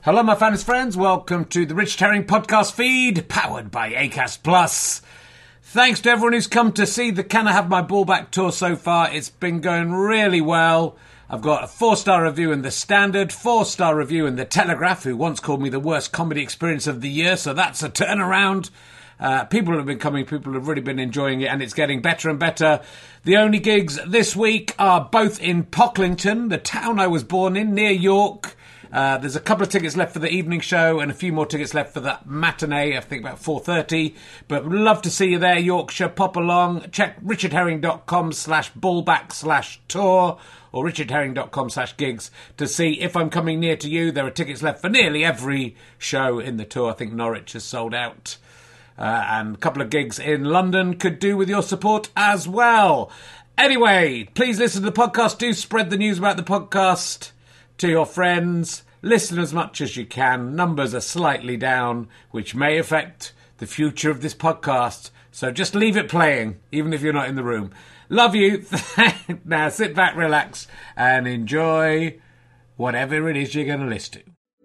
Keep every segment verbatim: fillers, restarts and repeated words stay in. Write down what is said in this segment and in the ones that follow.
Hello, my fans friends. Welcome to the Richard Herring podcast feed, powered by Acast Plus. Thanks to everyone who's come to see the Can I Have My Ball Back tour so far. It's been going really well. I've got a four-star review in The Standard, four-star review in The Telegraph, who once called me the worst comedy experience of the year, so that's a turnaround. Uh, people have been coming, people have really been enjoying it, and it's getting better and better. The only gigs this week are both in Pocklington, the town I was born in, near York. Uh, there's a couple of tickets left for the evening show and a few more tickets left for the matinee, I think about four thirty. But would love to see you there, Yorkshire. Pop along. Check richardherring.com slash ballback slash tour or richardherring.com slash gigs to see if I'm coming near to you. There are tickets left for nearly every show in the tour. I think Norwich has sold out. Uh, and a couple of gigs in London could do with your support as well. Anyway, please listen to the podcast. Do spread the news about the podcast to your friends. Listen as much as you can. Numbers are slightly down, which may affect the future of this podcast. So just leave it playing, even if you're not in the room. Love you. Now sit back, relax, and enjoy whatever it is you're going to listen to.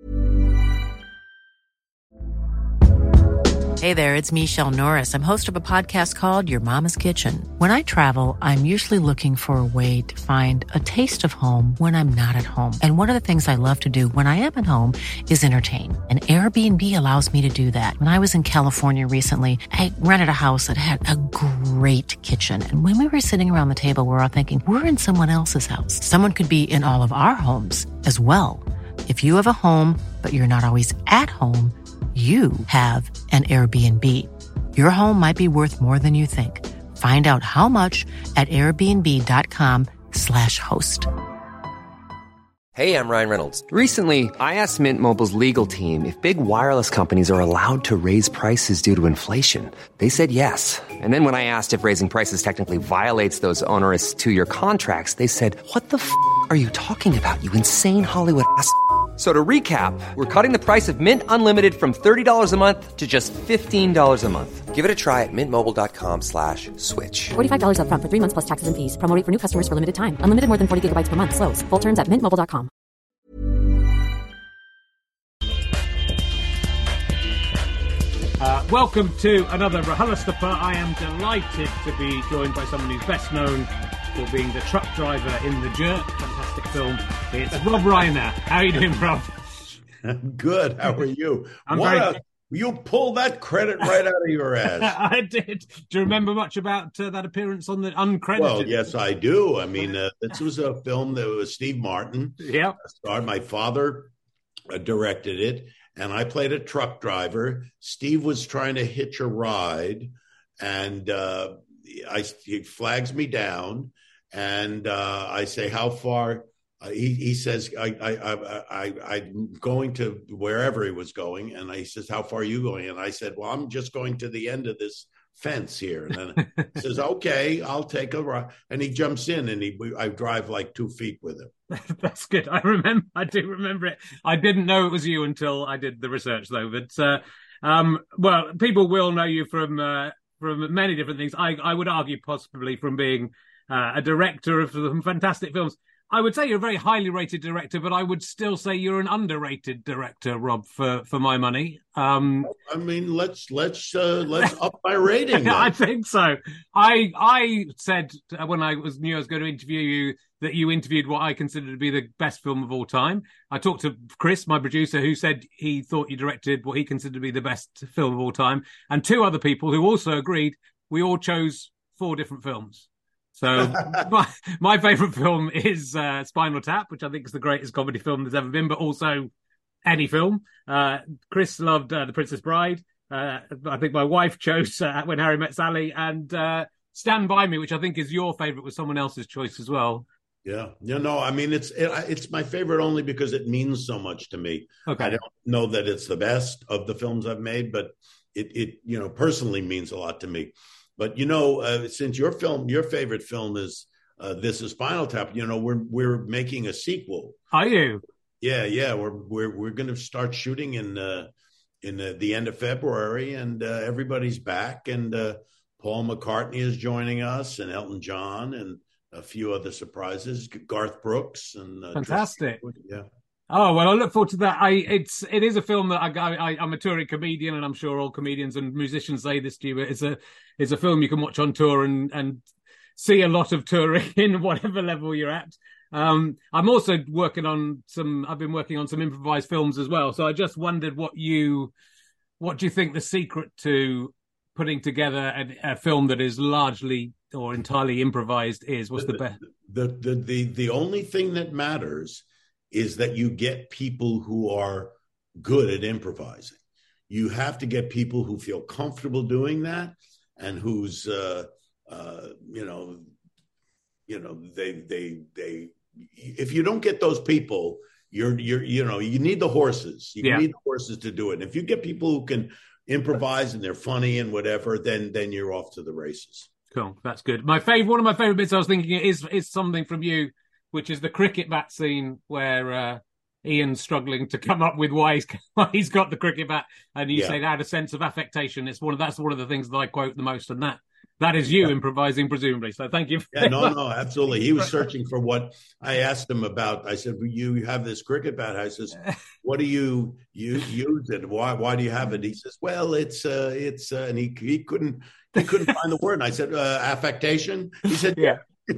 Hey there, it's Michelle Norris. I'm host of a podcast called Your Mama's Kitchen. When I travel, I'm usually looking for a way to find a taste of home when I'm not at home. And one of the things I love to do when I am at home is entertain. And Airbnb allows me to do that. When I was in California recently, I rented a house that had a great kitchen. And when we were sitting around the table, we were all thinking, we're in someone else's house. Someone could be in all of our homes as well. If you have a home, but you're not always at home, you have an Airbnb. Your home might be worth more than you think. Find out how much at airbnb.com slash host. Hey, I'm Ryan Reynolds. Recently, I asked Mint Mobile's legal team if big wireless companies are allowed to raise prices due to inflation. They said yes. And then when I asked if raising prices technically violates those onerous two-year contracts, they said, what the f*** are you talking about, you insane Hollywood ass f- So to recap, we're cutting the price of Mint Unlimited from thirty dollars a month to just fifteen dollars a month. Give it a try at mintmobile.com slash switch. forty-five dollars up front for three months plus taxes and fees. Promo rate for new customers for limited time. Unlimited more than forty gigabytes per month. Slows full terms at mint mobile dot com. Uh, welcome to another RHLSTP. I am delighted to be joined by someone who's best known for being the truck driver in The Jerk. Fantastic film. It's Rob Reiner. How are you doing, Rob? I'm good. How are you? I'm what very... a, you pulled that credit right out of your ass. I did. Do you remember much about uh, that appearance on the uncredited? Well, yes, I do. I mean, uh, this was a film that was Steve Martin. Yeah. Starred. My father uh, directed it, and I played a truck driver. Steve was trying to hitch a ride, and uh, I, he flags me down. And uh, I say, how far? Uh, he, he says, I, I, I, I, I'm going to wherever he was going. And he says, how far are you going? And I said, well, I'm just going to the end of this fence here. And then he says, okay, I'll take a ride. And he jumps in, and he, I drive like two feet with him. That's good. I remember. I do remember it. I didn't know it was you until I did the research, though. But uh, um, well, people will know you from uh, from many different things. I, I would argue possibly from being Uh, a director of some fantastic films. I would say you're a very highly rated director, but I would still say you're an underrated director, Rob, for, for my money. Um, I mean, let's let's uh, let's up my rating. I think so. I I said when I was knew I was going to interview you that you interviewed what I consider to be the best film of all time. I talked to Chris, my producer, who said he thought you directed what he considered to be the best film of all time, and two other people who also agreed. We all chose four different films. So my, my favourite film is uh, Spinal Tap, which I think is the greatest comedy film there's ever been, but also any film. Uh, Chris loved uh, The Princess Bride. Uh, I think my wife chose uh, When Harry Met Sally, and uh, Stand By Me, which I think is your favourite, was someone else's choice as well. Yeah, you know, I mean, it's it, it's my favorite only because it means so much to me. Okay. I don't know that it's the best of the films I've made, but it, it you know, personally means a lot to me. But, you know, uh, since your film, your favorite film is uh, This is Spinal Tap, you know, we're we're making a sequel. Are you? Yeah, yeah. We're we're we're going to start shooting in uh, in uh, the end of February, and uh, everybody's back. And uh, Paul McCartney is joining us, and Elton John, and a few other surprises. Garth Brooks and uh, fantastic. Yeah. Oh well, I look forward to that. I it's it is a film that I, I I'm a touring comedian, and I'm sure all comedians and musicians say this to you. But it's a it's a film you can watch on tour and and see a lot of touring in whatever level you're at. Um, I'm also working on some. I've been working on some improvised films as well. So I just wondered what you what do you think the secret to putting together a, a film that is largely or entirely improvised is? What's the best? The, the the the only thing that matters is that you get people who are good at improvising. You have to get people who feel comfortable doing that, and who's uh, uh, you know, you know, they they they. If you don't get those people, you're you're you know, you need the horses. You Yeah. need the horses to do it. And if you get people who can improvise and they're funny and whatever, then then you're off to the races. Cool, that's good. My favorite, one of my favorite bits I was thinking is is something from you, which is the cricket bat scene where uh, Ian's struggling to come up with why he's, why he's got the cricket bat, and you Yeah. say that had a sense of affectation. It's one of that's one of the things that I quote the most, and that that is you Yeah. improvising, presumably. So thank you. Yeah, no, no, absolutely. He was searching for what I asked him about. I said, well, "You have this cricket bat." I says, "What do you you use it? Why why do you have it?" He says, "Well, it's uh, it's," uh, and he he couldn't he couldn't find the word. And I said, uh, "Affectation." He said, Yeah.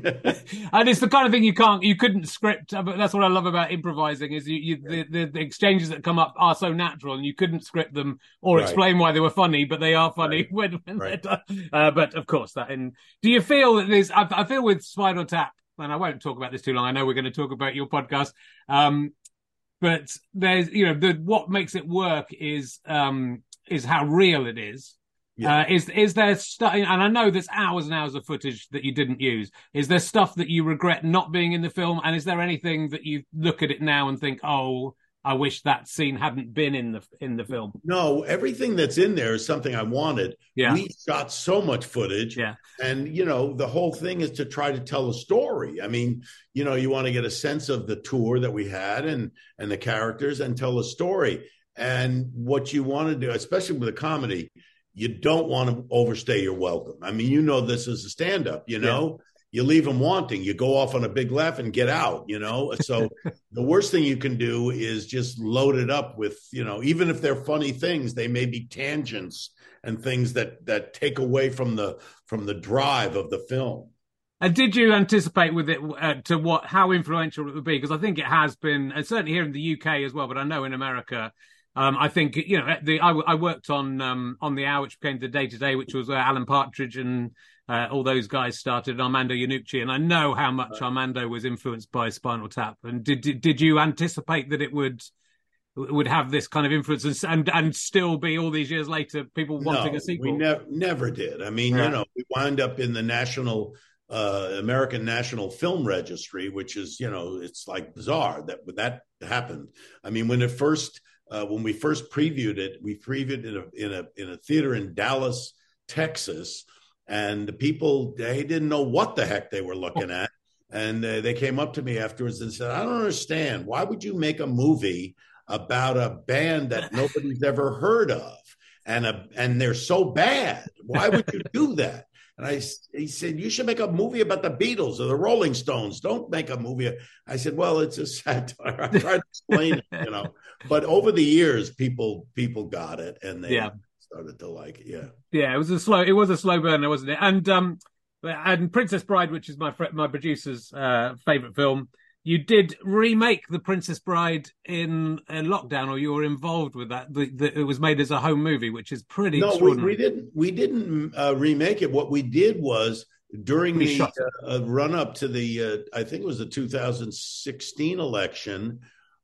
And it's the kind of thing you can't, you couldn't script. But that's what I love about improvising is you, you the, the, the exchanges that come up are so natural, and you couldn't script them or Right. explain why they were funny, but they are funny Right. when, when Right. they're done. Uh, but of course, that. And do you feel that there's? I, I feel with Spinal Tap, and I won't talk about this too long. I know we're going to talk about your podcast. Um, but there's, you know, the what makes it work is um is how real it is. Yeah. Uh, is is there stuff? And I know there's hours and hours of footage that you didn't use. Is there stuff that you regret not being in the film? And is there anything that you look at it now and think, "Oh, I wish that scene hadn't been in the in the film"? No, everything that's in there is something I wanted. Yeah. We shot so much footage. Yeah. And, you know, the whole thing is to try to tell a story. I mean, you know, you want to get a sense of the tour that we had and and the characters and tell a story. And what you want to do, especially with a comedy, you don't want to overstay your welcome. I mean, you know, this is a stand-up, you know, you leave them wanting, you go off on a big laugh and get out, you know? So the worst thing you can do is just load it up with, you know, even if they're funny things, they may be tangents and things that, that take away from the, from the drive of the film. And did you anticipate with it uh, to what how influential it would be? Because I think it has been, and certainly here in the U K as well, but I know in America, Um, I think, you know, the, I, I worked on um, on the hour, which became the Day to Day, which was where Alan Partridge and uh, all those guys started, Armando Iannucci, and I know how much Armando was influenced by Spinal Tap. And did did, did you anticipate that it would would have this kind of influence and and still be all these years later people wanting No, a sequel? We never never did. I mean, Yeah. you know, we wind up in the national uh, American National Film Registry, which is, you know, it's like bizarre that that happened. I mean, when it first. Uh, when we first previewed it, we previewed it in a, in a in a theater in Dallas, Texas, and the people, they didn't know what the heck they were looking at, and uh, they came up to me afterwards and said, "I don't understand. Why would you make a movie about a band that nobody's ever heard of, and a and they're so bad? Why would you do that?" And I, he said, "You should make a movie about the Beatles or the Rolling Stones. Don't make a movie." I said, "Well, it's a satire." I tried to explain it, you know. But over the years, people people got it, and they Yeah. started to like it. Yeah, Yeah, it was a slow. It was a slow burner, wasn't it? And um, and Princess Bride, which is my fr- my producer's uh, favorite film. You did remake The Princess Bride in, in lockdown, or you were involved with that. The, the, it was made as a home movie, which is pretty no, we, extraordinary. we didn't we didn't uh, remake it. What we did was during We the shot uh, run up to the uh, I think it was the two thousand sixteen election.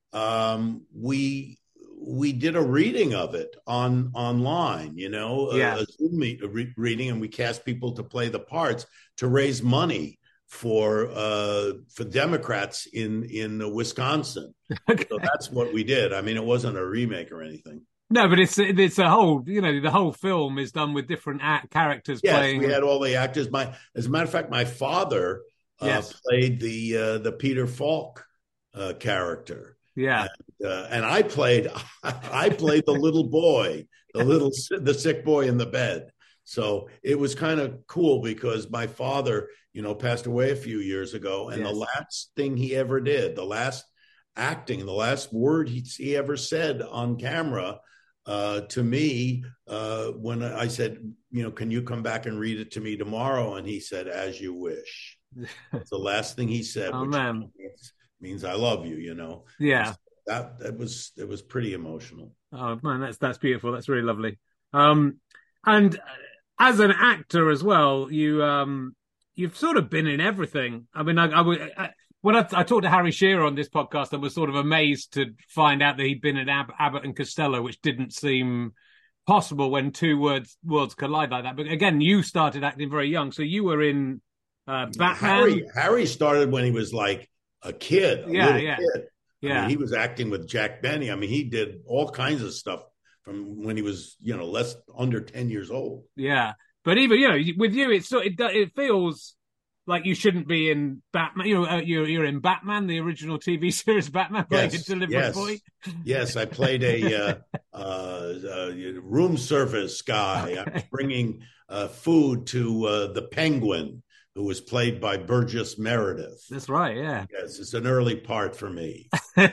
Um, we we did a reading of it on online, you know, a, Yeah. a Zoom meet, a re- reading, and we cast people to play the parts to raise money for uh, for Democrats in in Wisconsin. Okay. So that's what we did. I mean, it wasn't a remake or anything. No, but it's it's a whole, you know, the whole film is done with different act, characters Yes, playing. we had all the actors. My, as a matter of fact, my father uh, Yes. played the uh, the Peter Falk uh, character. Yeah, Uh, and I played, I played the little boy, the little, the sick boy in the bed. So it was kind of cool because my father, you know, passed away a few years ago, and Yes. the last thing he ever did, the last acting. The last word he, he ever said on camera uh, to me uh, when I said, you know, can you come back and read it to me tomorrow? And he said, as you wish. It's the last thing he said, oh, which man. Means, means I love you, you know? Yeah. That, that was, it was pretty emotional. Oh man, that's, that's beautiful. That's really lovely. Um, and as an actor as well, you, um, you've sort of been in everything. I mean, I, I, I when I, I talked to Harry Shearer on this podcast, I was sort of amazed to find out that he'd been in Ab- Abbott and Costello, which didn't seem possible when two words worlds collide like that. But again, you started acting very young, so you were in uh, Batman. Harry, Harry started when he was like a kid, a yeah, yeah, kid. yeah. I mean, he was acting with Jack Benny. I mean, he did all kinds of stuff from when he was, you know, less under ten years old. Yeah, but even you know, with you, it's it it feels like you shouldn't be in Batman. You know, uh, you're you're in Batman, the original T V series Batman, playing yes, a delivery yes. boy. Yes, I played a uh, uh, uh, room service guy. I was bringing uh, food to uh, the Penguin, who was played by Burgess Meredith. That's right, yeah. Yes, it's an early part for me.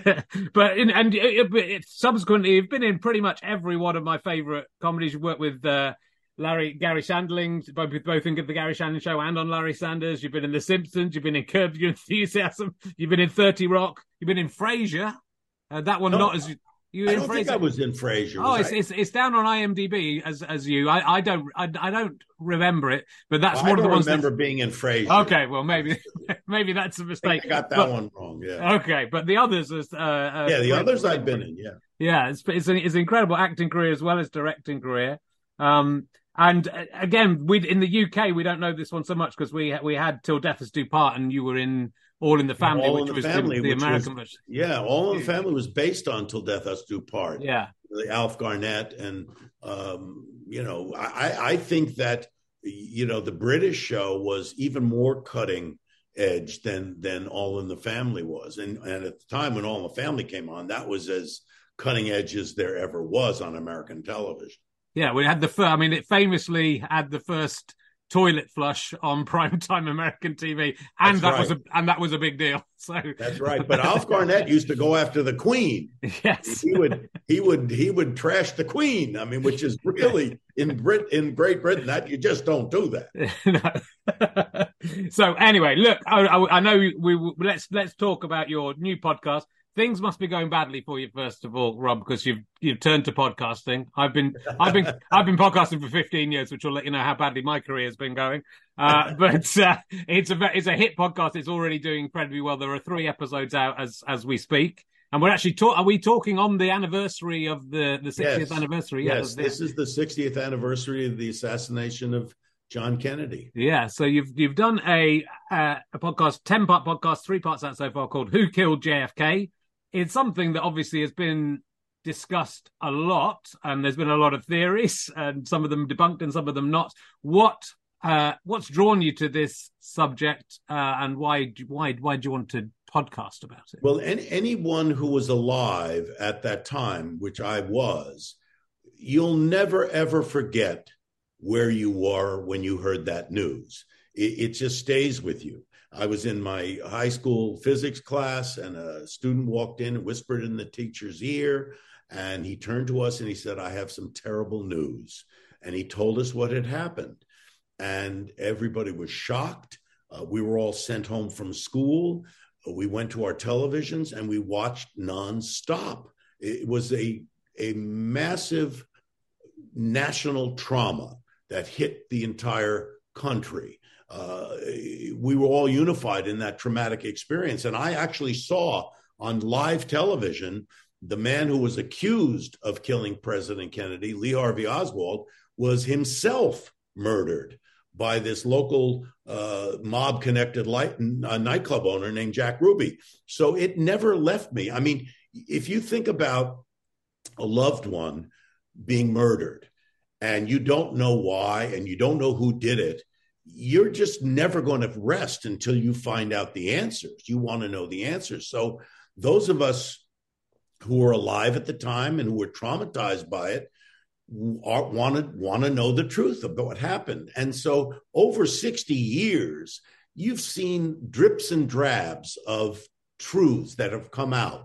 but in, and it, it, subsequently, you've been in pretty much every one of my favourite comedies. You've worked with uh, Larry Gary Shandling, both both in the Gary Shandling Show and on Larry Sanders. You've been in The Simpsons. You've been in Curb Your Enthusiasm. You've been in thirty Rock. You've been in Frasier. Uh, that one, no, not as you. I in don't Frasier? think I was in Frasier. Oh, was it's, I? it's it's down on IMDb as as you. I, I don't I, I don't remember it, but that's well, one I of the ones. I remember that... being in Frasier. Okay, well maybe maybe that's a mistake. I, I got that but, one wrong. Yeah. Okay, but the others is uh, uh yeah the others I've been in. Yeah. Yeah, it's it's an, it's an incredible acting career as well as directing career. Um, and uh, again, we in the U K we don't know this one so much because we we had Till Death Us Do Part, and you were in All in the Family, All which in the was family, the, the which American was, version. Yeah, All in the Family was based on Till Death Us Do Part. Yeah, the Alf Garnett, and um, you know, I, I think that you know the British show was even more cutting edge than than All in the Family was, and and at the time when All in the Family came on, that was as cutting edge as there ever was on American television. Yeah, we had the first, I mean, it famously had the first toilet flush on primetime American T V, and That's that right. was a and that was a big deal. So that's right. But Alf Garnett used to go after the Queen. Yes, he would he would he would trash the Queen. I mean, which is really in Brit in Great Britain that you just don't do that. So anyway, look, I, I, I know we, we let's let's talk about your new podcast. Things must be going badly for you, first of all, Rob, because you've you've turned to podcasting. I've been I've been I've been podcasting for fifteen years, which will let you know how badly my career has been going. Uh, but uh, it's a it's a hit podcast. It's already doing incredibly well. There are three episodes out as as we speak, and we're actually talk. Are we talking on the anniversary of the the sixtieth yes. anniversary? Yes, yeah, this is the sixtieth anniversary of the assassination of John Kennedy. Yeah, so you've you've done a uh, a podcast, ten part podcast, three parts out so far, called "Who Killed J F K." It's something that obviously has been discussed a lot, and there's been a lot of theories, and some of them debunked and some of them not. What uh, what's drawn you to this subject, uh, and why why why do you want to podcast about it? Well, any, anyone who was alive at that time, which I was, you'll never ever forget where you were when you heard that news. It, it just stays with you. I was in my high school physics class, and a student walked in and whispered in the teacher's ear, and he turned to us and he said, "I have some terrible news." And he told us what had happened, and everybody was shocked. Uh, we were all sent home from school. We went to our televisions and we watched nonstop. It was a a massive national trauma that hit the entire country. Uh, we were all unified in that traumatic experience. And I actually saw on live television the man who was accused of killing President Kennedy, Lee Harvey Oswald, was himself murdered by this local uh, mob-connected light, uh, nightclub owner named Jack Ruby. So it never left me. I mean, if you think about a loved one being murdered and you don't know why and you don't know who did it, you're just never going to rest until you find out the answers. You want to know the answers. So those of us who were alive at the time and who were traumatized by it are, want to want to know the truth about what happened. And so over sixty years, you've seen drips and drabs of truths that have come out.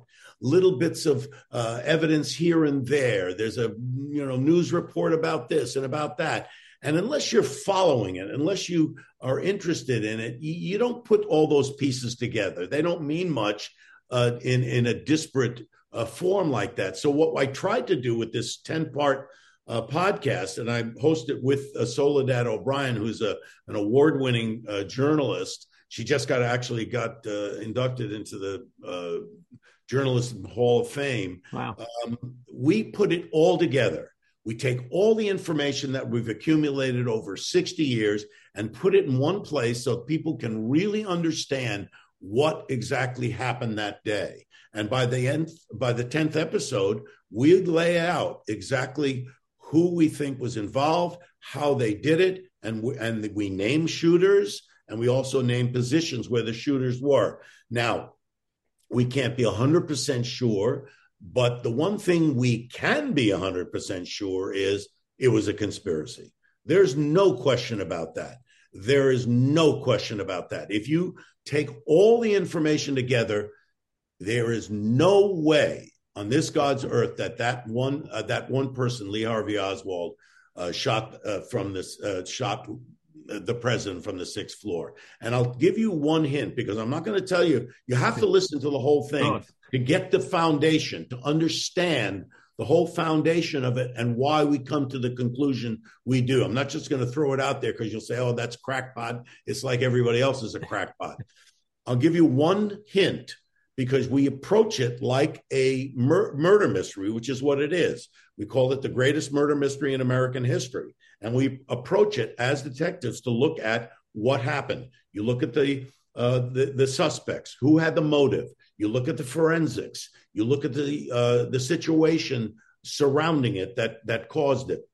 little bits of uh, evidence here and there. There's a you know news report about this and about that. And unless you're following it, unless you are interested in it, you, you don't put all those pieces together. They don't mean much uh, in, in a disparate uh, form like that. So what I tried to do with this ten-part uh, podcast, and I host it with uh, Soledad O'Brien, who's a, an award-winning uh, journalist. She just got actually got uh, inducted into the uh, Journalism Hall of Fame. Wow. Um, we put it all together. We take all the information that we've accumulated over sixty years and put it in one place so people can really understand what exactly happened that day. And by the end, by the tenth episode, we lay out exactly who we think was involved, how they did it, and we, and we name shooters, and we also name positions where the shooters were. Now, we can't be one hundred percent sure, but the one thing we can be one hundred percent sure is it was a conspiracy. There's no question about that. There is no question about that. If you take all the information together, there is no way on this God's earth that that one uh, that one person, Lee Harvey Oswald, uh, shot uh, from this uh, shot the president from the sixth floor. And I'll give you one hint, because I'm not going to tell you. You have to listen to the whole thing. Oh. To get the foundation, to understand the whole foundation of it and why we come to the conclusion we do. I'm not just going to throw it out there because you'll say, oh, that's crackpot. It's like everybody else is a crackpot. I'll give you one hint, because we approach it like a mur- murder mystery, which is what it is. We call it the greatest murder mystery in American history. And we approach it as detectives to look at what happened. You look at the uh, the, the suspects, who had the motive. You look at the forensics. You look at the uh, the situation surrounding it that that caused it.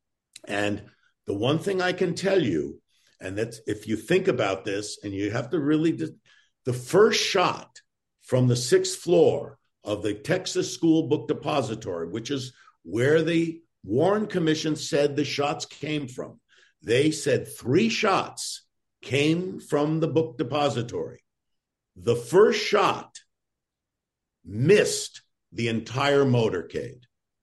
And the one thing I can tell you, and that's if you think about this, and you have to really, the first shot from the sixth floor of the Texas School Book Depository, which is where the Warren Commission said the shots came from. They said three shots came from the book depository. The first shot missed the entire motorcade.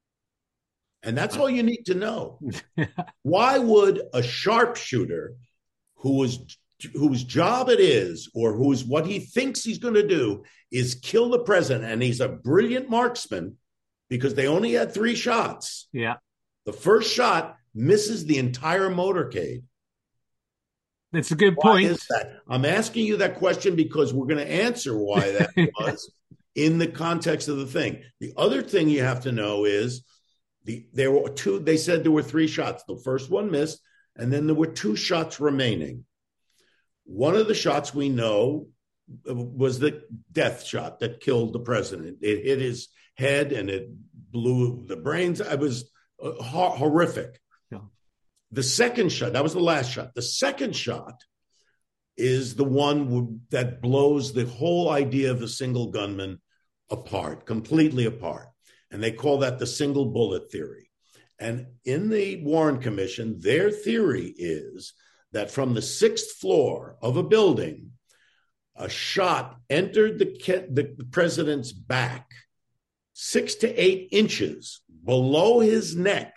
And that's all you need to know. Why would a sharpshooter who was whose job it is, or who's what he thinks he's going to do is kill the president, and he's a brilliant marksman, because they only had three shots. Yeah. The first shot misses the entire motorcade. That's a good Why point. Is that? I'm asking you that question because we're going to answer why that was in the context of the thing. The other thing you have to know is the there were two. They said there were three shots. The first one missed, and then there were two shots remaining. One of the shots we know was the death shot that killed the president. It hit his head and it blew the brains. It was uh, ho- horrific. Yeah. The second shot, that was the last shot. The second shot is the one w- that blows the whole idea of the single gunman apart, completely apart. And they call that the single bullet theory. And in the Warren Commission, their theory is that from the sixth floor of a building, a shot entered the, ke- the president's back six to eight inches below his neck,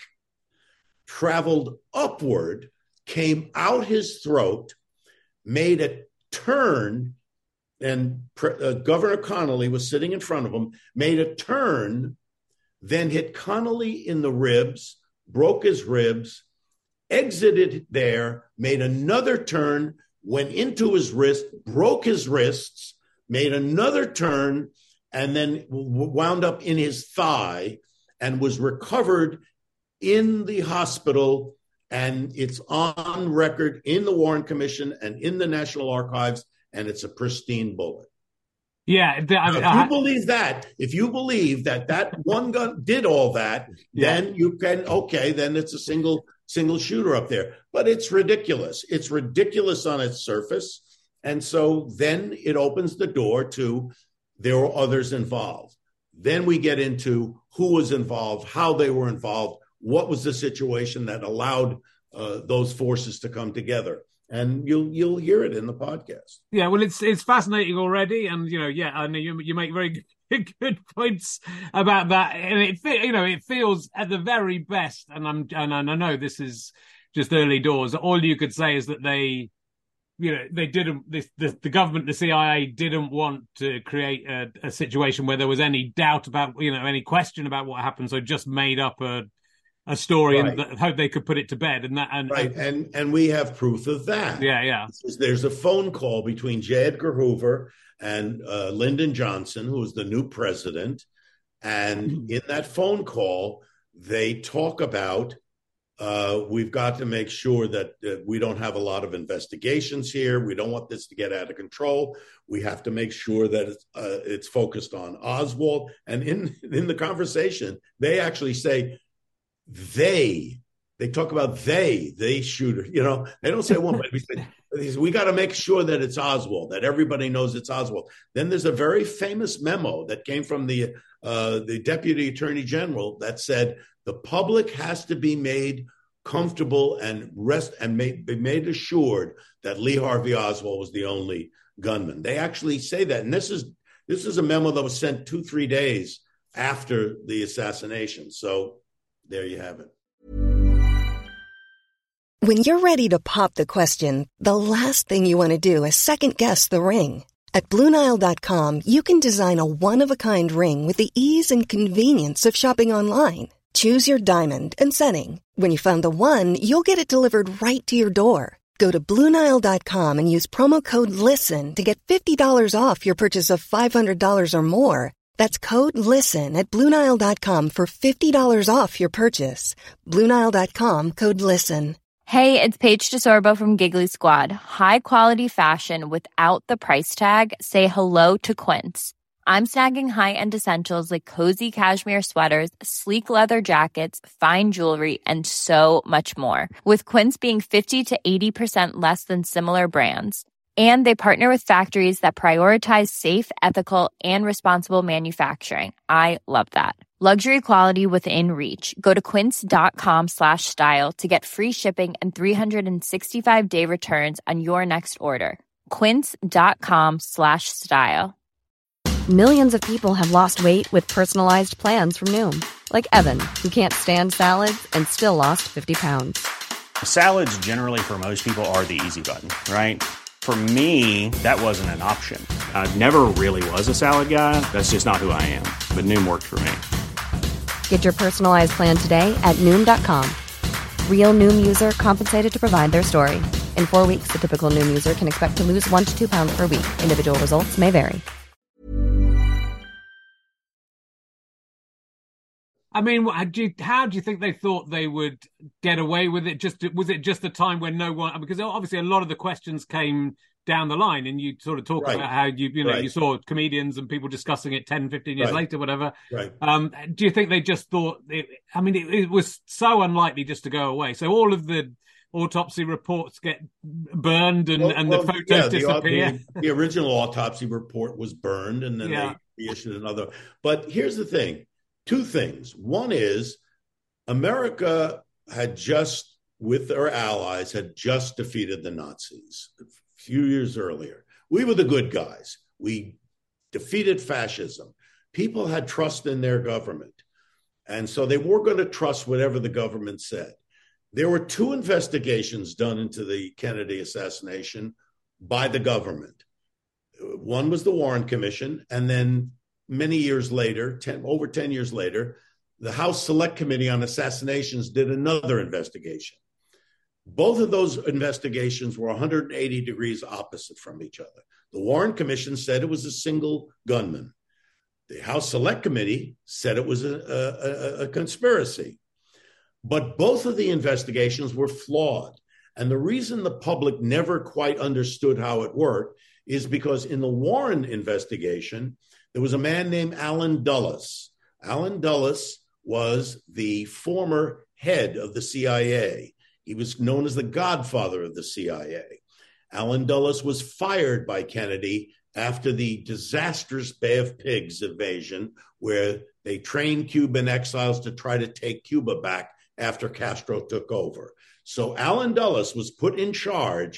traveled upward, came out his throat, made a turn, and uh, Governor Connolly was sitting in front of him, made a turn, then hit Connolly in the ribs, broke his ribs, exited there, made another turn, went into his wrist, broke his wrists, made another turn, and then wound up in his thigh and was recovered in the hospital. And it's on record in the Warren Commission and in the National Archives, and it's a pristine bullet. Yeah. The, I, now, if I, you believe that, if you believe that that one gun did all that, yeah. then you can, okay, then it's a single single shooter up there. But it's ridiculous. It's ridiculous on its surface. And so then it opens the door to there were others involved. Then we get into who was involved, how they were involved, what was the situation that allowed uh, those forces to come together. and you'll you'll hear it in the podcast. Yeah, well, it's it's fascinating already, and you know, yeah, I know you you make very good, good points about that, and it you know it feels at the very best, and I'm and I know this is just early doors. All you could say is that they, you know, they didn't this the, the government, the C I A didn't want to create a, a situation where there was any doubt about, you know, any question about what happened, so just made up a. a story right. and th- hope they could put it to bed. And that, and, right. And, and we have proof of that. Yeah. Yeah. There's a phone call between J. Edgar Hoover and uh, Lyndon Johnson, who was the new president. And in that phone call, they talk about, uh, we've got to make sure that uh, we don't have a lot of investigations here. We don't want this to get out of control. We have to make sure that it's, uh, it's focused on Oswald. And in, in the conversation, they actually say, They, they talk about they, they shooter. You know, they don't say one, but we, say, we got to make sure that it's Oswald, that everybody knows it's Oswald. Then there's a very famous memo that came from the uh, the Deputy Attorney General that said the public has to be made comfortable and rest and made, be made assured that Lee Harvey Oswald was the only gunman. They actually say that, and this is this is a memo that was sent two three days after the assassination. So. There you have it. When you're ready to pop the question, the last thing you want to do is second-guess the ring. At Blue Nile dot com, you can design a one-of-a-kind ring with the ease and convenience of shopping online. Choose your diamond and setting. When you find the one, you'll get it delivered right to your door. Go to Blue Nile dot com and use promo code LISTEN to get fifty dollars off your purchase of five hundred dollars or more. That's code LISTEN at Blue Nile dot com for fifty dollars off your purchase. Blue Nile dot com, code LISTEN. Hey, it's Paige DeSorbo from Giggly Squad. High quality fashion without the price tag. Say hello to Quince. I'm snagging high-end essentials like cozy cashmere sweaters, sleek leather jackets, fine jewelry, and so much more. With Quince being fifty to eighty percent less than similar brands. And they partner with factories that prioritize safe, ethical, and responsible manufacturing. I love that. Luxury quality within reach. Go to quince.com slash style to get free shipping and three sixty-five day returns on your next order. Quince.com slash style. Millions of people have lost weight with personalized plans from Noom. Like Evan, who can't stand salads and still lost fifty pounds. Salads generally for most people are the easy button, right? For me, that wasn't an option. I never really was a salad guy. That's just not who I am. But Noom worked for me. Get your personalized plan today at Noom dot com. Real Noom user compensated to provide their story. In four weeks, the typical Noom user can expect to lose one to two pounds per week. Individual results may vary. I mean, how do you, how do you think they thought they would get away with it? Just was it just a time when no one? Because obviously a lot of the questions came down the line, and you sort of talk right. about how you you know right. you saw comedians and people discussing it ten, fifteen years right. later, whatever. Right. Um, do you think they just thought? It, I mean, it, it was so unlikely just to go away. So all of the autopsy reports get burned, and, well, and well, the photos yeah, disappear. The, the, the original autopsy report was burned, and then yeah. they issued another. But here's the thing. Two things. One is America had just, with their allies, had just defeated the Nazis a few years earlier. We were the good guys. We defeated fascism. People had trust in their government. And so they were going to trust whatever the government said. There were two investigations done into the Kennedy assassination by the government. One was the Warren Commission, and then many years later, ten, over ten years later, the House Select Committee on Assassinations did another investigation. Both of those investigations were one hundred eighty degrees opposite from each other. The Warren Commission said it was a single gunman. The House Select Committee said it was a, a, a conspiracy. But both of the investigations were flawed. And the reason the public never quite understood how it worked is because in the Warren investigation, there was a man named Allen Dulles. Allen Dulles was the former head of the C I A. He was known as the godfather of the C I A. Allen Dulles was fired by Kennedy after the disastrous Bay of Pigs invasion, where they trained Cuban exiles to try to take Cuba back after Castro took over. So Allen Dulles was put in charge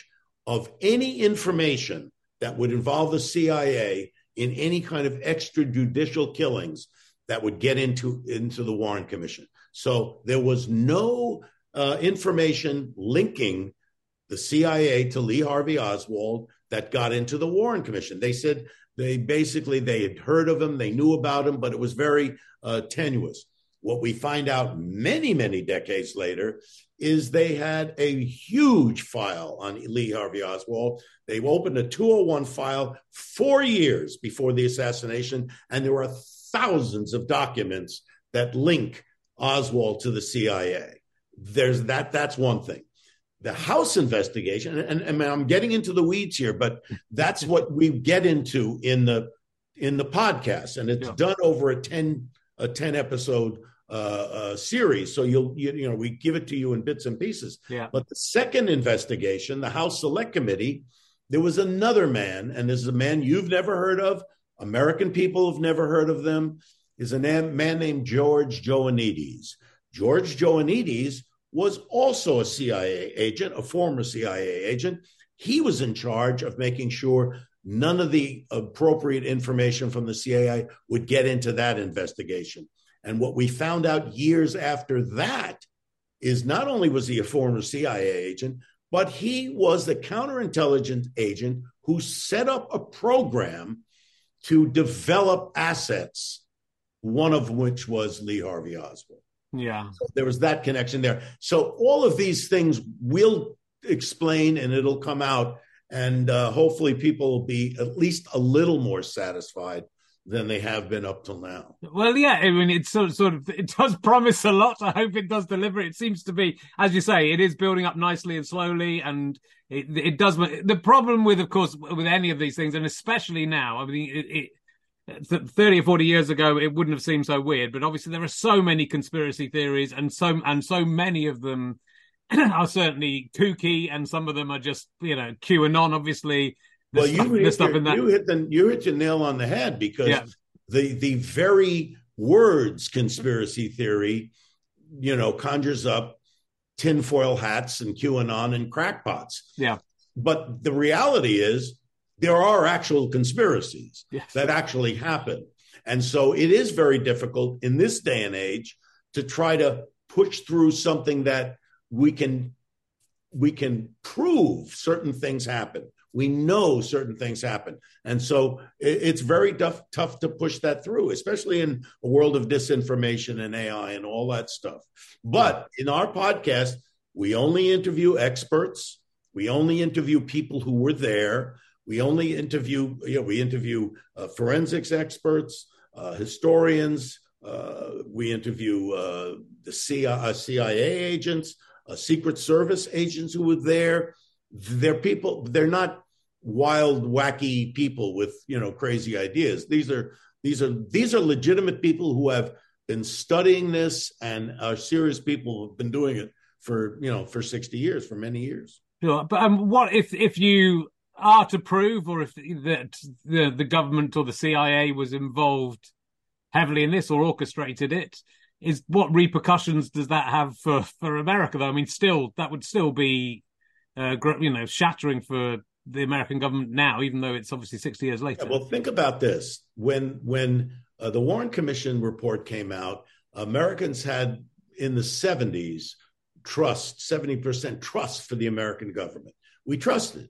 of any information that would involve the C I A in any kind of extrajudicial killings that would get into, into the Warren Commission. So there was no uh, information linking the C I A to Lee Harvey Oswald that got into the Warren Commission. They said they basically, they had heard of him, they knew about him, but it was very uh, tenuous. What we find out many, many decades later is they had a huge file on Lee Harvey Oswald. They opened a two oh one file four years before the assassination, and there are thousands of documents that link Oswald to the C I A. There's that. That's one thing. The House investigation, and, and I'm getting into the weeds here, but that's what we get into in the in the podcast, and it's yeah. done over a ten a ten episode uh, uh, series. So you'll you, you know we give it to you in bits and pieces. Yeah. But the second investigation, the House Select Committee, there was another man, and this is a man you've never heard of. American people have never heard of them. Is a man named George Joannides. George Joannides was also a C I A agent, a former C I A agent. He was in charge of making sure none of the appropriate information from the C I A would get into that investigation. And what we found out years after that is not only was he a former C I A agent, but he was the counterintelligence agent who set up a program to develop assets, one of which was Lee Harvey Oswald. Yeah. So there was that connection there. So all of these things we'll explain, and it'll come out, and uh, hopefully people will be at least a little more satisfied than they have been up till now. Well, yeah, I mean, it's sort of, sort of, it does promise a lot. I hope it does deliver. It seems to be, as you say, it is building up nicely and slowly, and it, it does. The problem with, of course, with any of these things, and especially now, I mean, it, it thirty or forty years ago, it wouldn't have seemed so weird, but obviously there are so many conspiracy theories, and so and so many of them are certainly kooky, and some of them are just, you know, QAnon, obviously. Well, you hit, stuff your, in that. you hit the you hit your nail on the head, because yeah. the the very words conspiracy theory, you know, conjures up tinfoil hats and QAnon and crackpots. Yeah, but the reality is, there are actual conspiracies yes. that actually happen. And so it is very difficult in this day and age to try to push through something that we can we can prove certain things happen. We know certain things happen. And so it, it's very tough, tough to push that through, especially in a world of disinformation and A I and all that stuff. But in our podcast, we only interview experts. We only interview people who were there. We only interview, you know, we interview uh, forensics experts, uh, historians. Uh, we interview uh, the C I A, C I A agents, uh, Secret Service agents who were there. They're people, they're not wild, wacky people with, you know, crazy ideas. These are, these are, these are legitimate people who have been studying this and are serious people who have been doing it for, you know, for sixty years, for many years. Sure. But um, what if, if you are to prove, or if that the, the government or the C I A was involved heavily in this or orchestrated it, is what repercussions does that have for, for America, though? I mean, still, that would still be, uh, you know, shattering for the American government now, even though it's obviously sixty years later. Yeah, well, think about this. When, when uh, the Warren Commission report came out, Americans had in the seventies trust, seventy percent trust for the American government. We trusted.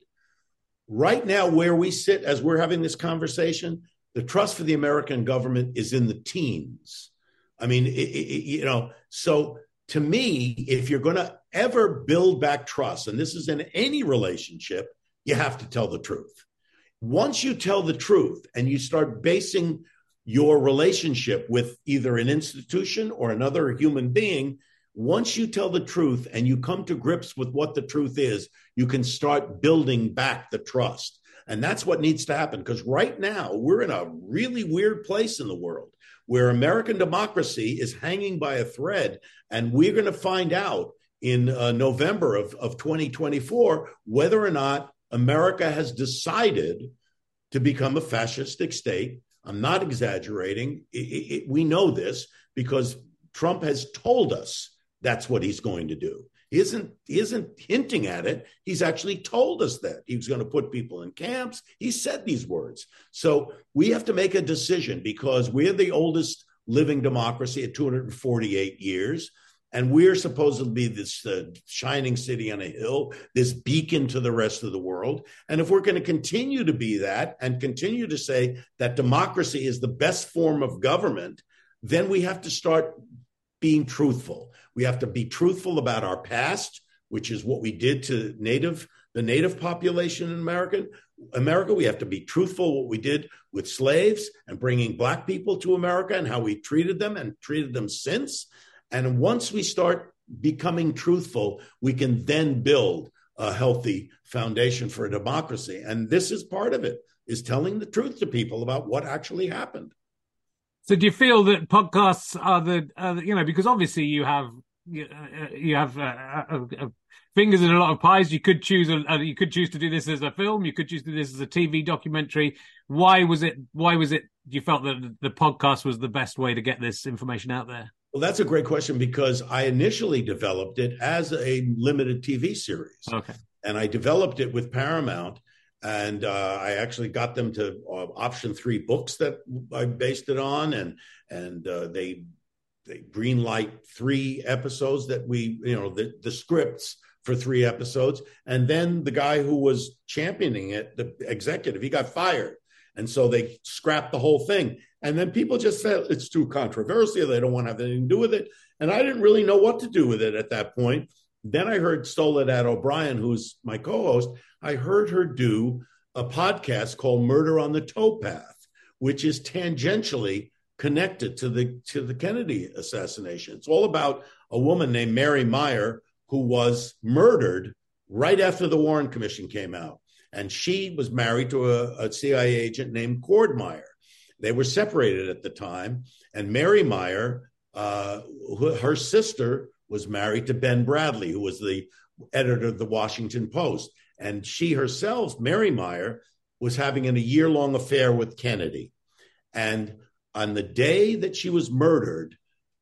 Right now, where we sit as we're having this conversation, the trust for the American government is in the teens. I mean, it, it, you know, so to me, if you're going to ever build back trust, and this is in any relationship, you have to tell the truth. Once you tell the truth and you start basing your relationship with either an institution or another human being, once you tell the truth and you come to grips with what the truth is, you can start building back the trust. And that's what needs to happen, because right now we're in a really weird place in the world where American democracy is hanging by a thread. And we're going to find out in uh, November of, of twenty twenty-four whether or not America has decided to become a fascistic state. I'm not exaggerating. It, it, we know this because Trump has told us that's what he's going to do. He isn't, he isn't hinting at it. He's actually told us that he was going to put people in camps. He said these words. So we have to make a decision, because we're the oldest living democracy at two hundred forty-eight years. And we're supposed to be this uh, shining city on a hill, this beacon to the rest of the world. And if we're going to continue to be that and continue to say that democracy is the best form of government, then we have to start being truthful. We have to be truthful about our past, which is what we did to native, the native population in America. America, we have to be truthful what we did with slaves and bringing Black people to America and how we treated them and treated them since. And once we start becoming truthful, we can then build a healthy foundation for a democracy. And this is part of it, is telling the truth to people about what actually happened. So do you feel that podcasts are the, uh, you know, because obviously you have you, uh, you have uh, uh, uh, fingers in a lot of pies. You could choose a, uh, you could choose to do this as a film. You could choose to do this as a T V documentary. Why was it? Why was it? You felt that the podcast was the best way to get this information out there? Well, that's a great question, because I initially developed it as a limited T V series. Okay. And I developed it with Paramount. And uh, I actually got them to uh, option three books that I based it on. And and uh, they they greenlight three episodes that we, you know, the, the scripts for three episodes. And then the guy who was championing it, the executive, he got fired. And so they scrapped the whole thing. And then people just said it's too controversial. They don't want to have anything to do with it. And I didn't really know what to do with it at that point. Then I heard Soledad O'Brien, who's my co-host, I heard her do a podcast called Murder on the Towpath, which is tangentially connected to the to the Kennedy assassination. It's all about a woman named Mary Meyer who was murdered right after the Warren Commission came out. And she was married to a, a C I A agent named Cord Meyer. They were separated at the time. And Mary Meyer, uh, her sister, was married to Ben Bradley, who was the editor of the Washington Post. And she herself, Mary Meyer, was having an, a year-long affair with Kennedy. And on the day that she was murdered,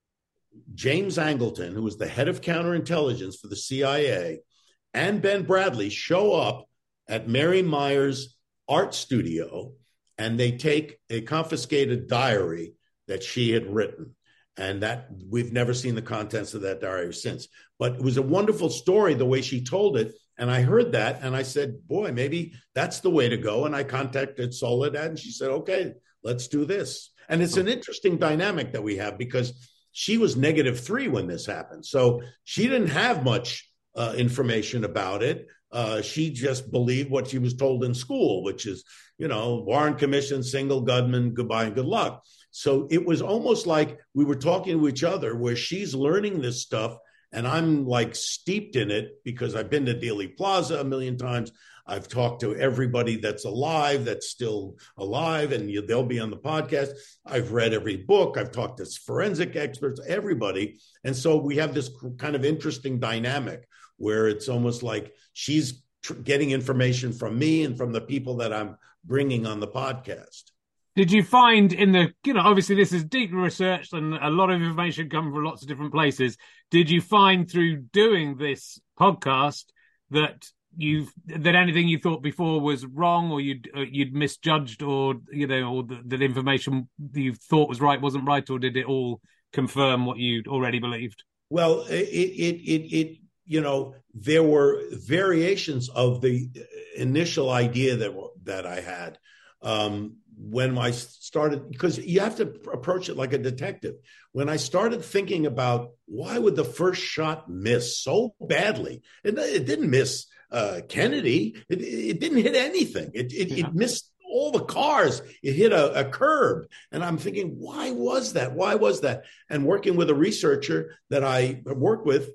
James Angleton, who was the head of counterintelligence for the C I A, and Ben Bradley show up at Mary Meyer's art studio, and they take a confiscated diary that she had written. And that we've never seen the contents of that diary since. But it was a wonderful story, the way she told it. And I heard that, and I said, boy, maybe that's the way to go. And I contacted Soledad, and she said, okay, let's do this. And it's an interesting dynamic that we have, because she was negative three when this happened. So she didn't have much uh, information about it. Uh, she just believed what she was told in school, which is, you know, Warren Commission, single gunman, goodbye and good luck. So it was almost like we were talking to each other, where she's learning this stuff and I'm like steeped in it because I've been to Dealey Plaza a million times. I've talked to everybody that's alive, that's still alive, and you, they'll be on the podcast. I've read every book. I've talked to forensic experts, everybody. And so we have this kind of interesting dynamic where it's almost like she's tr- getting information from me and from the people that I'm bringing on the podcast. Did you find in the, you know, obviously this is deeply researched and a lot of information comes from lots of different places. Did you find through doing this podcast that you've, that anything you thought before was wrong, or you'd, uh, you'd misjudged, or, you know, or the, the information you thought was right wasn't right, or did it all confirm what you'd already believed? Well, it, it, it, it you know, there were variations of the initial idea that, that I had. Um, when I started, because you have to approach it like a detective. When I started thinking about why would the first shot miss so badly, it, it didn't miss uh, Kennedy. It, it didn't hit anything. It, it, yeah. it missed all the cars. It hit a, a curb. And I'm thinking, why was that? Why was that? And working with a researcher that I work with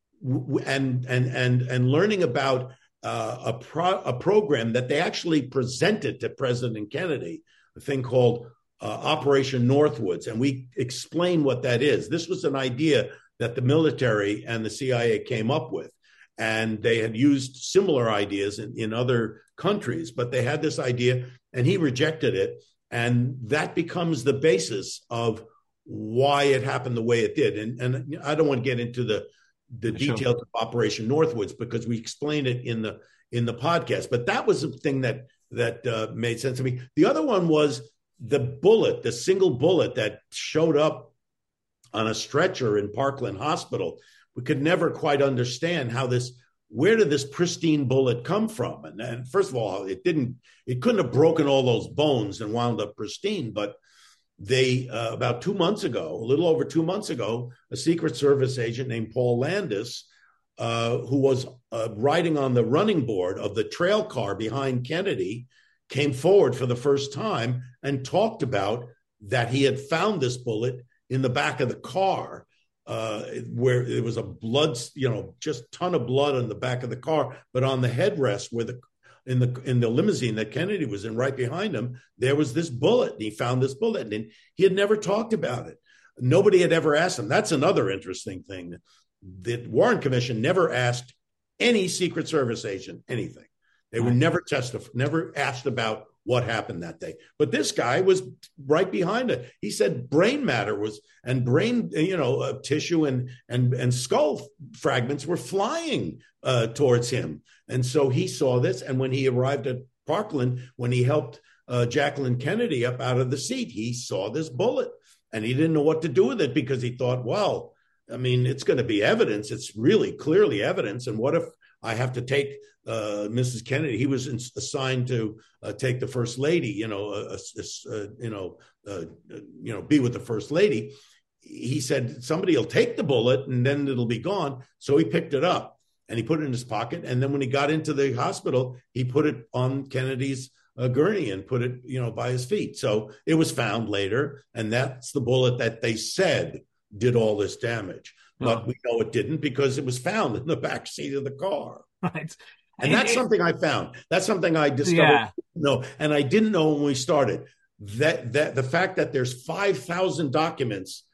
and, and, and, and learning about Uh, a, pro- a program that they actually presented to President Kennedy, a thing called uh, Operation Northwoods. And we explained what that is. This was an idea that the military and the C I A came up with. And they had used similar ideas in, in other countries, but they had this idea and he rejected it. And that becomes the basis of why it happened the way it did. And, and I don't want to get into the the For details sure. of Operation Northwoods, because we explained it in the in the podcast. But that was the thing that that uh, made sense to me. The other one was the bullet, the single bullet that showed up on a stretcher in Parkland Hospital. We could never quite understand how this, where did this pristine bullet come from? And, and first of all, it didn't, it couldn't have broken all those bones and wound up pristine. But they, uh, about two months ago, a little over two months ago, a Secret Service agent named Paul Landis, uh, who was uh, riding on the running board of the trail car behind Kennedy, came forward for the first time and talked about that he had found this bullet in the back of the car, uh, where there was a blood, you know, just ton of blood on the back of the car, but on the headrest where the in the in the limousine that Kennedy was in, right behind him, there was this bullet. And he found this bullet, and he had never talked about it. Nobody had ever asked him. That's another interesting thing. The Warren Commission never asked any Secret Service agent anything. They were never tested, never asked about what happened that day. But this guy was right behind it. He said brain matter was, and brain, you know, uh, tissue and and and skull fragments were flying uh, towards him. And so he saw this. And when he arrived at Parkland, when he helped uh, Jacqueline Kennedy up out of the seat, he saw this bullet, and he didn't know what to do with it, because he thought, well, I mean, it's going to be evidence. It's really clearly evidence. And what if I have to take uh, Missus Kennedy? He was in, assigned to uh, take the first lady, you know, uh, uh, you know, uh, you know, be with the first lady. He said somebody will take the bullet and then it'll be gone. So he picked it up and he put it in his pocket. And then when he got into the hospital, he put it on Kennedy's uh, gurney and put it, you know, by his feet. So it was found later, and that's the bullet that they said did all this damage. But oh. we know it didn't, because it was found in the back seat of the car. Right. And that's it, something I found. That's something I discovered. Yeah. No, and I didn't know when we started that that the fact that there's five thousand documents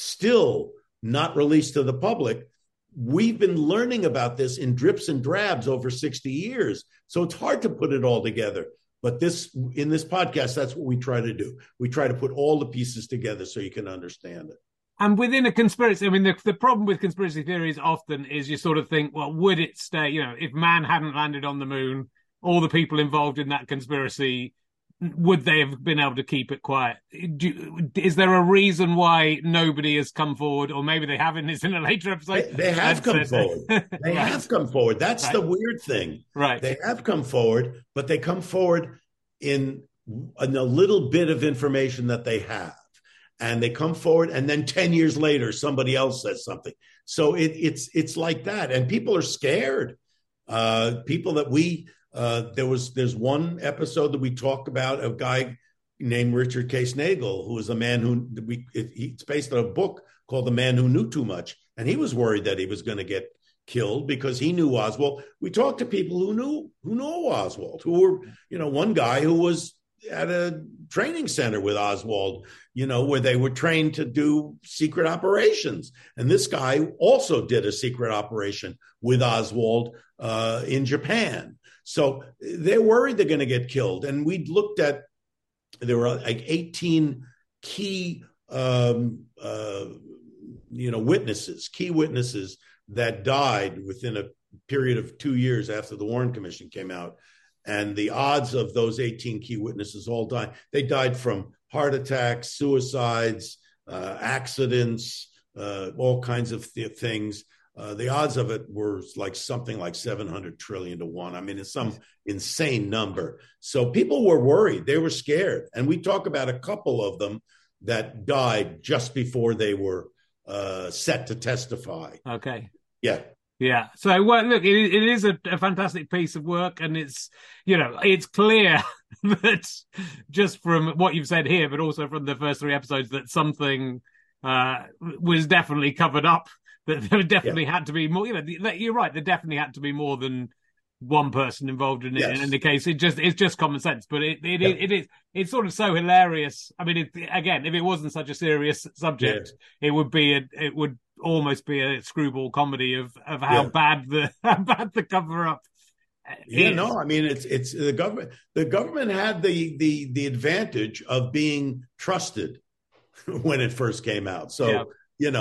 still not released to the public. We've been learning about this in drips and drabs over sixty years. So it's hard to put it all together. But this, in this podcast, that's what we try to do. We try to put all the pieces together so you can understand it. And within a conspiracy, I mean, the, the problem with conspiracy theories often is you sort of think, well, would it stay, you know, if man hadn't landed on the moon, all the people involved in that conspiracy, would they have been able to keep it quiet? Do, is there a reason why nobody has come forward, or maybe they haven't, it's in a later episode? They, they have come forward. They right. have come forward. That's right. The weird thing. Right. They have come forward, but they come forward in, in a little bit of information that they have. And they come forward, and then ten years later, somebody else says something. So it, it's it's like that, and people are scared. Uh, people that we uh, there was there's one episode that we talked about, a guy named Richard Case Nagel, who was a man who we it, it's based on a book called The Man Who Knew Too Much, and he was worried that he was going to get killed because he knew Oswald. We talked to people who knew who know Oswald, who were, you know, one guy who was at a training center with Oswald, you know, where they were trained to do secret operations. And this guy also did a secret operation with Oswald uh, in Japan. So they're worried they're going to get killed. And we looked at, there were like eighteen key, um, uh, you know, witnesses, key witnesses that died within a period of two years after the Warren Commission came out. And the odds of those eighteen key witnesses all dying, they died from heart attacks, suicides, uh, accidents, uh, all kinds of th- things. Uh, the odds of it were like something like seven hundred trillion to one. I mean, it's some insane number. So people were worried. They were scared. And we talk about a couple of them that died just before they were uh, set to testify. Okay. Yeah. Yeah. So, well, look, it, it is a, a fantastic piece of work, and it's, you know, it's clear that just from what you've said here, but also from the first three episodes, that something uh, was definitely covered up, that there definitely yeah. had to be more, you know, the, you're right, there definitely had to be more than one person involved in it. Yes. And in the case, it just, it's just common sense, but it, it, yeah. it, it is, it's sort of so hilarious. I mean, it, again, if it wasn't such a serious subject, yeah. it would be, a, it would, almost be a screwball comedy of of how yeah. bad the how bad the cover up is. Yeah, no, I mean it's it's the government. The government had the the the advantage of being trusted when it first came out. So yeah. you know,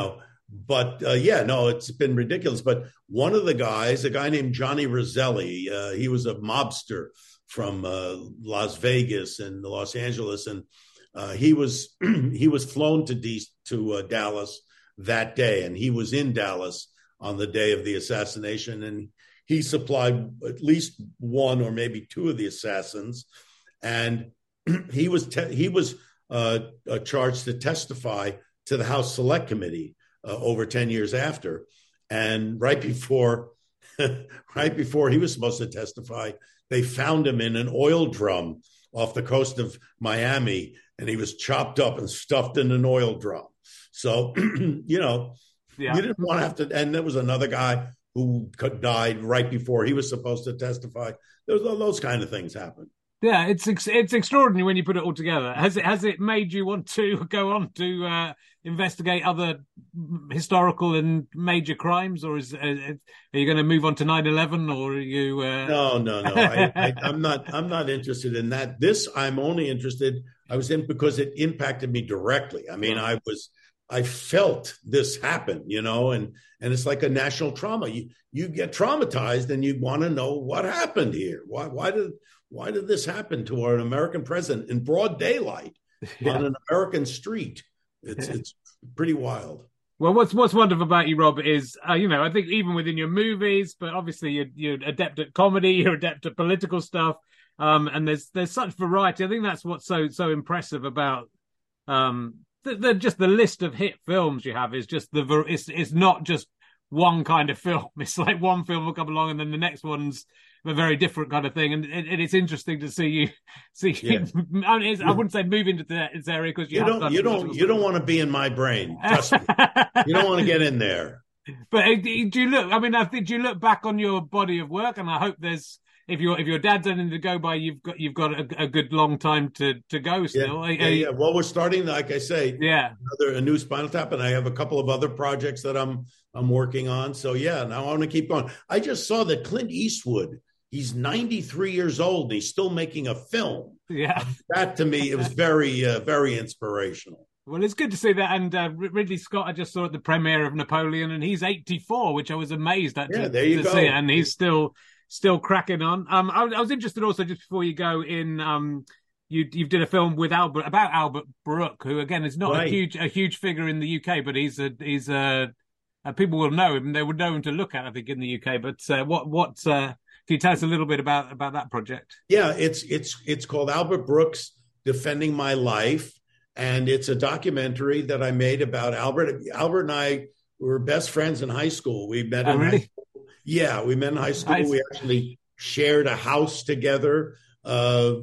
but uh, yeah, no, it's been ridiculous. But one of the guys, a guy named Johnny Roselli, uh, he was a mobster from uh, Las Vegas and Los Angeles, and uh, he was he was flown to D- to uh, Dallas that day, and he was in Dallas on the day of the assassination, and he supplied at least one or maybe two of the assassins, and he was te- he was uh, uh, charged to testify to the House Select Committee uh, over ten years after, and right before right before he was supposed to testify, they found him in an oil drum off the coast of Miami, and he was chopped up and stuffed in an oil drum. So, you know, yeah. you didn't want to have to. And there was another guy who died right before he was supposed to testify. Those those kind of things happen. Yeah, it's it's extraordinary when you put it all together. Has it has it made you want to go on to uh, investigate other historical and major crimes, or is uh, are you going to move on to nine eleven, or are you? Uh... No, no, no. I, I, I'm not. I'm not interested in that. This I'm only interested. I was in because it impacted me directly. I mean, I was. I felt this happen, you know, and and it's like a national trauma. You you get traumatized, and you want to know what happened here. Why why did why did this happen to our American president in broad daylight yeah. on an American street? It's it's pretty wild. Well, what's what's wonderful about you, Rob, is uh, you know I think even within your movies, but obviously you're, you're adept at comedy, you're adept at political stuff, um, and there's there's such variety. I think that's what's so so impressive about. Um, The, the, just the list of hit films you have is just the it's it's not just one kind of film. It's like one film will come along and then the next one's a very different kind of thing, and, and it's interesting to see you see. Yeah. I, mean, I wouldn't say move into this area because you, you have don't done you don't you don't want to be in my brain. Trust me, you don't want to get in there. But do you look? I mean, I think do you look back on your body of work, and I hope there's. If your if your dad's anything to go by, you've got you've got a, a good long time to, to go still. Yeah, yeah, yeah. Well, we're starting, like I say, yeah, another a new Spinal Tap, and I have a couple of other projects that I'm I'm working on. So yeah, now I want to keep going. I just saw that Clint Eastwood, he's ninety-three years old, and he's still making a film. Yeah, that to me it was very uh, very inspirational. Well, it's good to see that. And uh, Ridley Scott, I just saw at the premiere of Napoleon, and he's eighty-four, which I was amazed at. Yeah, to, there you to go. see it, and he's still. Still cracking on. Um, I, I was interested also just before you go in. Um, you you did a film with Albert about Albert Brooke, who again is not right. a huge a huge figure in the U K, but he's a he's a, a people will know him. They would know him to look at, I think, in the U K. But uh, what what uh, can you tell us a little bit about about that project? Yeah, it's it's it's called Albert Brooks Defending My Life, and it's a documentary that I made about Albert. Albert and I were best friends in high school. We met oh, in really? high school. Yeah, we met in high school. Nice. We actually shared a house together. Uh,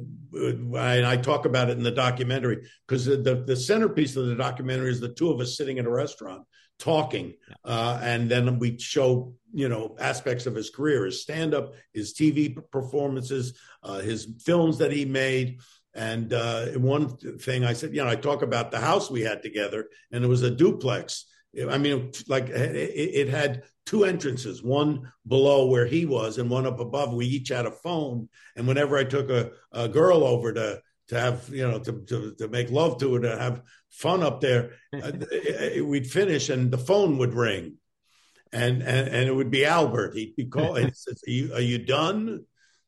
and I talk about it in the documentary because the, the centerpiece of the documentary is the two of us sitting in a restaurant talking. Uh, and then we show, you know, aspects of his career, his stand-up, his T V performances, uh, his films that he made. And uh, one thing I said, you know, I talk about the house we had together, and it was a duplex. I mean, like it, it had two entrances, one below where he was and one up above. We each had a phone. And whenever I took a, a girl over to to have, you know, to, to, to make love to her, to have fun up there, uh, we'd finish and the phone would ring. And and, and it would be Albert. He'd be calling. He says, are you, are you done?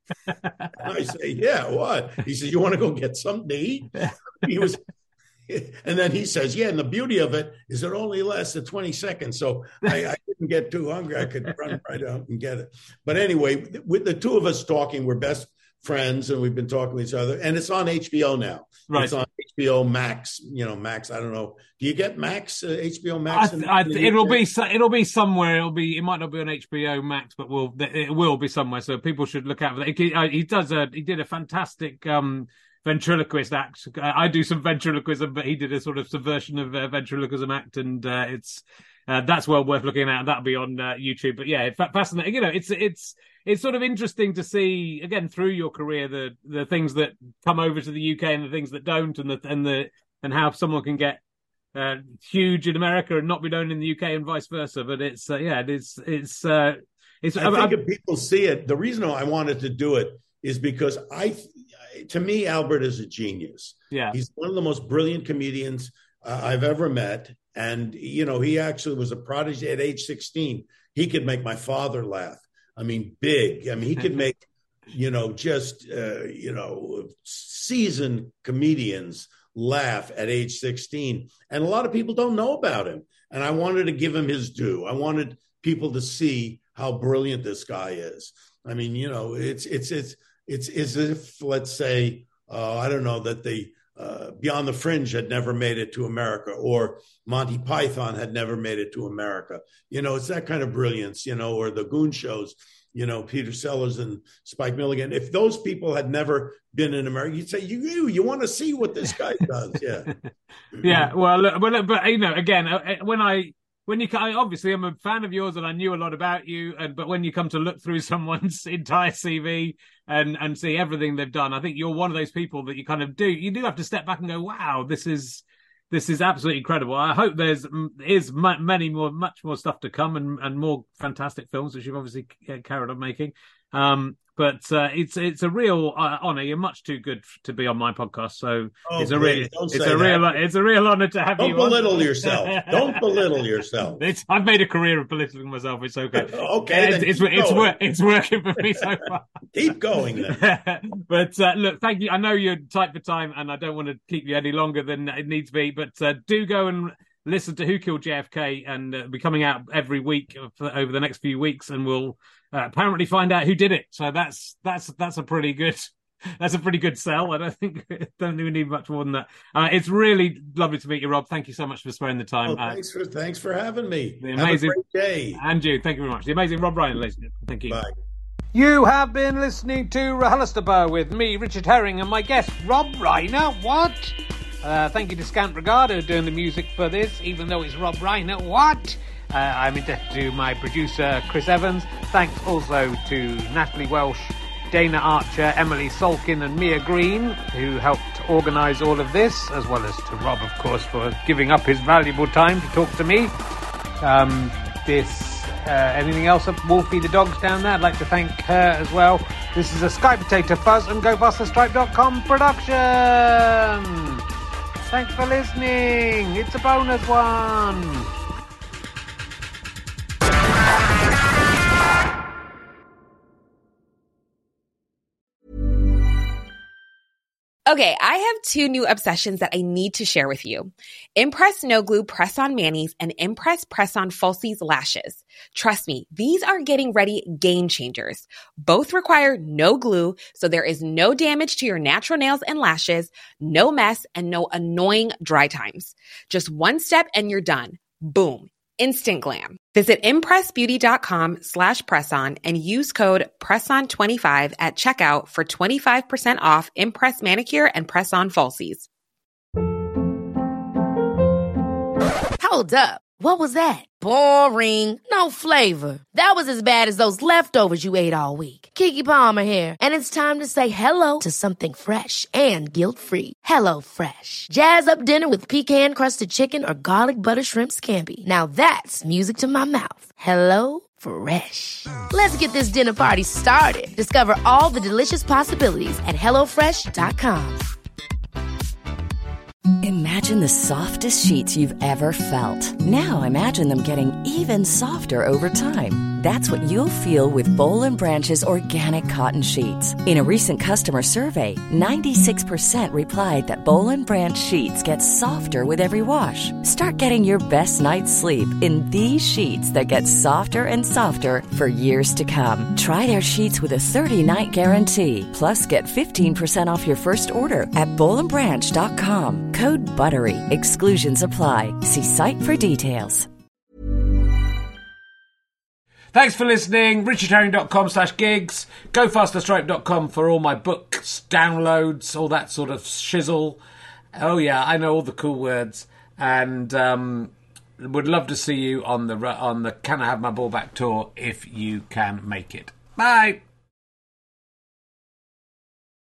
I say, yeah, what? He says, you want to go get something to eat? He was... And then he says, yeah, and the beauty of it is it only lasted twenty seconds. So I, I didn't get too hungry. I could run right out and get it. But anyway, with the two of us talking, we're best friends, and we've been talking to each other. And it's on H B O now. Right. It's on H B O Max. You know, Max, I don't know. Do you get Max, uh, H B O Max? I, in, I, in it'll be it'll be somewhere. It'll be it might not be on H B O Max, but will it will be somewhere. So people should look out for that. He, he does a he did a fantastic um ventriloquist act. I do some ventriloquism, but he did a sort of subversion of uh, ventriloquism act, and uh, it's uh, that's well worth looking at. That'll be on uh, YouTube. But yeah, fascinating. You know, it's it's it's sort of interesting to see again through your career the the things that come over to the U K and the things that don't, and the and the and how someone can get uh, huge in America and not be known in the U K and vice versa. But it's uh, yeah, it's it's uh, it's. I think if people see it, the reason I wanted to do it is because I. To me, Albert is a genius. Yeah, he's one of the most brilliant comedians uh, I've ever met, And, you know, he actually was a prodigy at age sixteen. He could make my father laugh. I mean, big. I mean, he could make, you know, just, uh, you know, seasoned comedians laugh at age sixteen. And a lot of people don't know about him. And I wanted to give him his due. I wanted people to see how brilliant this guy is. I mean, you know, it's, it's, it's, it's, it's as if, let's say, uh, I don't know, that the, Uh, Beyond the Fringe had never made it to America, or Monty Python had never made it to America. You know, it's that kind of brilliance, you know, or the Goon shows, you know, Peter Sellers and Spike Milligan. If those people had never been in America, you'd say, you you, you want to see what this guy does. Yeah. Yeah. Well, look, well, but, you know, again, when I, When you, I, obviously, I'm a fan of yours and I knew a lot about you. And but when you come to look through someone's entire C V and and see everything they've done, I think you're one of those people that you kind of do. You do have to step back and go, "Wow, this is this is absolutely incredible." I hope there's is many more, much more stuff to come, and, and more fantastic films which you've obviously carried on making. Um, but uh, it's it's a real uh, honor. You're much too good to be on my podcast, so oh, it's a please, real it's a real that. it's a real honor to have Don't you. Don't belittle on. yourself. Don't belittle yourself. It's, I've made a career of belittling myself. It's okay. okay, it's it's, it's, it's, it's working for me so far. Keep going then. But uh, look, thank you. I know you're tight for time, and I don't want to keep you any longer than it needs to be. But uh, do go and listen to Who Killed J F K, and uh, be coming out every week for, over the next few weeks, and we'll uh, apparently find out who did it. So that's that's that's a pretty good that's a pretty good sell. I don't think don't think we need much more than that. Uh, it's really lovely to meet you, Rob. Thank you so much for sparing the time. Oh, thanks for thanks for having me. The amazing, have a great day. And you, thank you very much. The amazing Rob Ryan, ladies and gentlemen. Thank you. Bye. You have been listening to RHLSTP with me, Richard Herring, and my guest, Rob Reiner. What? Uh, thank you to Scant Regard, who are doing the music for this, even though it's Rob Reiner. What? Uh, I'm indebted to my producer, Chris Evans. Thanks also to Natalie Welsh, Dana Archer, Emily Solkin, and Mia Green, who helped organise all of this, as well as to Rob, of course, for giving up his valuable time to talk to me. Um, this... Uh, anything else? Wolfie the dog's down there. I'd like to thank her as well. This is a Sky Potato Fuzz and Go Buster Stripe dot com production. Thanks for listening. It's a bonus one. Okay, I have two new obsessions that I need to share with you. Impress No Glue Press-On Manis and Impress Press-On Falsies Lashes. Trust me, these are getting ready game changers. Both require no glue, so there is no damage to your natural nails and lashes, no mess, and no annoying dry times. Just one step and you're done. Boom. Instant glam. Visit impressbeauty.com slash presson and use code presson twenty-five at checkout for twenty-five percent off Impress Manicure and Press-On Falsies. Hold up. What was that? Boring. No flavor. That was as bad as those leftovers you ate all week. Keke Palmer here, and it's time to say hello to something fresh and guilt-free. Hello Fresh. Jazz up dinner with pecan-crusted chicken or garlic butter shrimp scampi. Now that's music to my mouth. Hello Fresh. Let's get this dinner party started. Discover all the delicious possibilities at hello fresh dot com. Imagine the softest sheets you've ever felt. Now imagine them getting even softer over time. That's what you'll feel with Boll and Branch's organic cotton sheets. In a recent customer survey, ninety-six percent replied that Boll and Branch sheets get softer with every wash. Start getting your best night's sleep in these sheets that get softer and softer for years to come. Try their sheets with a thirty-night guarantee. Plus, get fifteen percent off your first order at boll and branch dot com. Code BUTTERY. Exclusions apply. See site for details. Thanks for listening. richard herring dot com slash gigs. go faster stripe dot com for all my books, downloads, all that sort of shizzle. Oh, yeah, I know all the cool words. And um, would love to see you on the on the Can I Have My Ball Back tour if you can make it. Bye.